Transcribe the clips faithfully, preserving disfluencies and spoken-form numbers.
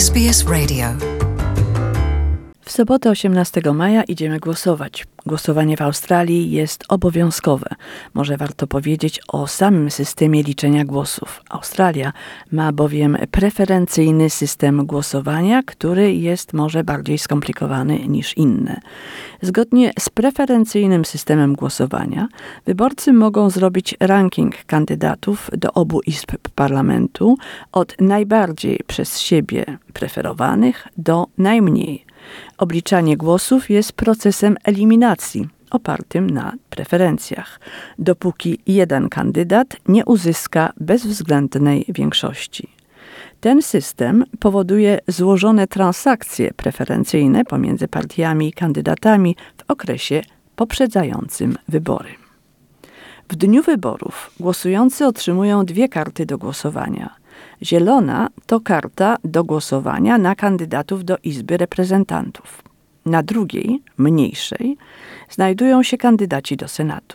S B S Radio. W sobotę osiemnastego maja idziemy głosować. Głosowanie w Australii jest obowiązkowe. Może warto powiedzieć o samym systemie liczenia głosów. Australia ma bowiem preferencyjny system głosowania, który jest może bardziej skomplikowany niż inne. Zgodnie z preferencyjnym systemem głosowania wyborcy mogą zrobić ranking kandydatów do obu izb parlamentu od najbardziej przez siebie preferowanych do najmniej. Obliczanie głosów jest procesem eliminacji opartym na preferencjach, dopóki jeden kandydat nie uzyska bezwzględnej większości. Ten system powoduje złożone transakcje preferencyjne pomiędzy partiami i kandydatami w okresie poprzedzającym wybory. W dniu wyborów głosujący otrzymują dwie karty do głosowania. Zielona to karta do głosowania na kandydatów do Izby Reprezentantów. Na drugiej, mniejszej, znajdują się kandydaci do Senatu.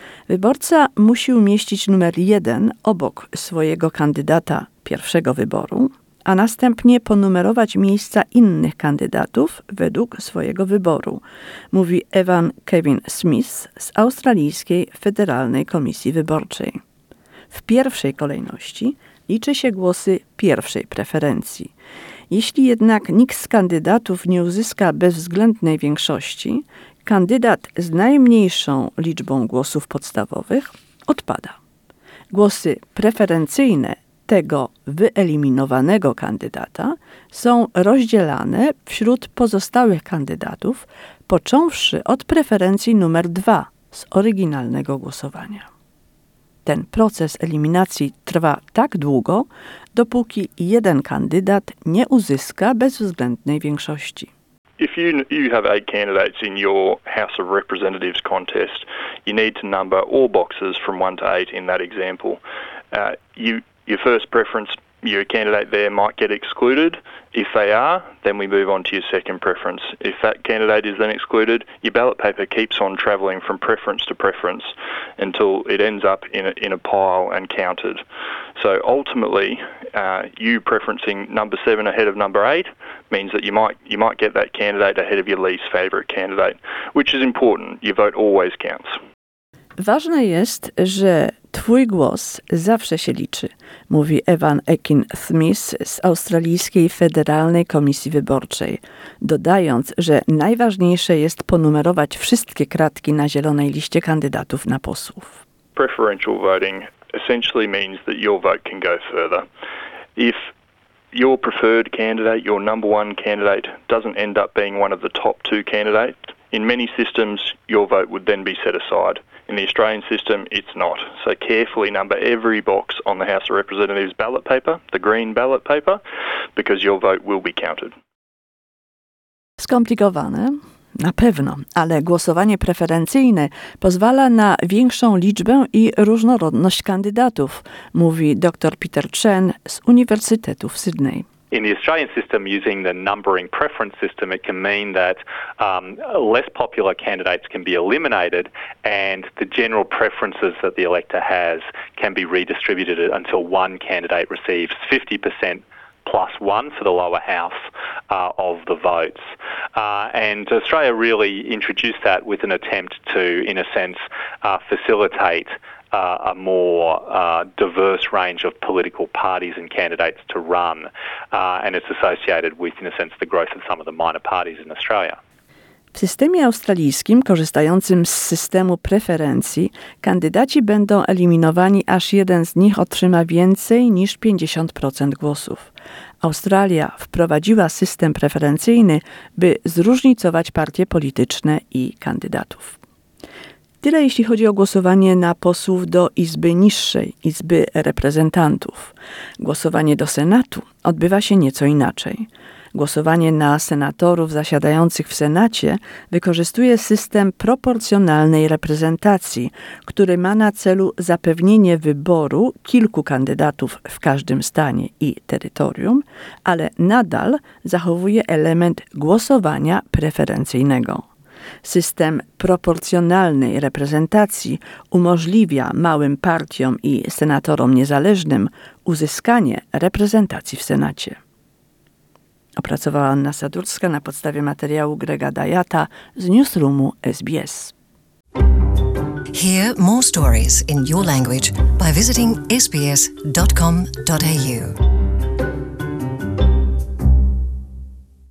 Wyborca musi umieścić numer jeden obok swojego kandydata pierwszego wyboru, a następnie ponumerować miejsca innych kandydatów według swojego wyboru, mówi Evan Kevin Smith z Australijskiej Federalnej Komisji Wyborczej. W pierwszej kolejności liczy się głosy pierwszej preferencji. Jeśli jednak nikt z kandydatów nie uzyska bezwzględnej większości, kandydat z najmniejszą liczbą głosów podstawowych odpada. Głosy preferencyjne tego wyeliminowanego kandydata są rozdzielane wśród pozostałych kandydatów, począwszy od preferencji numer dwa z oryginalnego głosowania. Ten proces eliminacji trwa tak długo, dopóki jeden kandydat nie uzyska bezwzględnej większości. If you you have eight candidates in your House of Representatives contest, you need to number all boxes from one to eight in that example. Uh, you your first preference, your candidate there might get excluded. If they are, then we move on to your second preference. If that candidate is then excluded, your ballot paper keeps on travelling from preference to preference until it ends up in a, in a pile and counted. So ultimately, uh, you preferencing number seven ahead of number eight means that you might you might get that candidate ahead of your least favourite candidate, which is important. Your vote always counts. Ważne jest, że twój głos zawsze się liczy, mówi Evan Ekin Smith z Australijskiej Federalnej Komisji Wyborczej, dodając, że najważniejsze jest ponumerować wszystkie kratki na zielonej liście kandydatów na posłów. Preferential voting essentially means that your vote can go further. If your preferred candidate, your number one candidate, doesn't end up being one of the top two candidates, in many systems your vote would then be set aside. In the Australian system, it's not. So carefully number every box on the House of Representatives ballot paper, the green ballot paper, because your vote will be counted. Skomplikowane? Na pewno, ale głosowanie preferencyjne pozwala na większą liczbę i różnorodność kandydatów, mówi dr Peter Chen z Uniwersytetu w Sydney. In the Australian system, using the numbering preference system, it can mean that um, less popular candidates can be eliminated and the general preferences that the elector has can be redistributed until one candidate receives fifty percent plus one for the lower house uh, of the votes. Uh, and Australia really introduced that with an attempt to, in a sense, uh, facilitate Uh, a more uh, diverse range of political parties and candidates to run. Uh, and it's associated with, in a sense, the growth of some of the minor parties in Australia. W systemie australijskim, korzystającym z systemu preferencji, kandydaci będą eliminowani, aż jeden z nich otrzyma więcej niż pięćdziesiąt procent głosów. Australia wprowadziła system preferencyjny, by zróżnicować partie polityczne i kandydatów. Tyle jeśli chodzi o głosowanie na posłów do Izby Niższej, Izby Reprezentantów. Głosowanie do Senatu odbywa się nieco inaczej. Głosowanie na senatorów zasiadających w Senacie wykorzystuje system proporcjonalnej reprezentacji, który ma na celu zapewnienie wyboru kilku kandydatów w każdym stanie i terytorium, ale nadal zachowuje element głosowania preferencyjnego. System proporcjonalnej reprezentacji umożliwia małym partiom i senatorom niezależnym uzyskanie reprezentacji w Senacie. Opracowała Anna Sadurska na podstawie materiału Grega Dajata z Newsroomu S B S. Hear more stories in your language by visiting s b s dot com dot a u.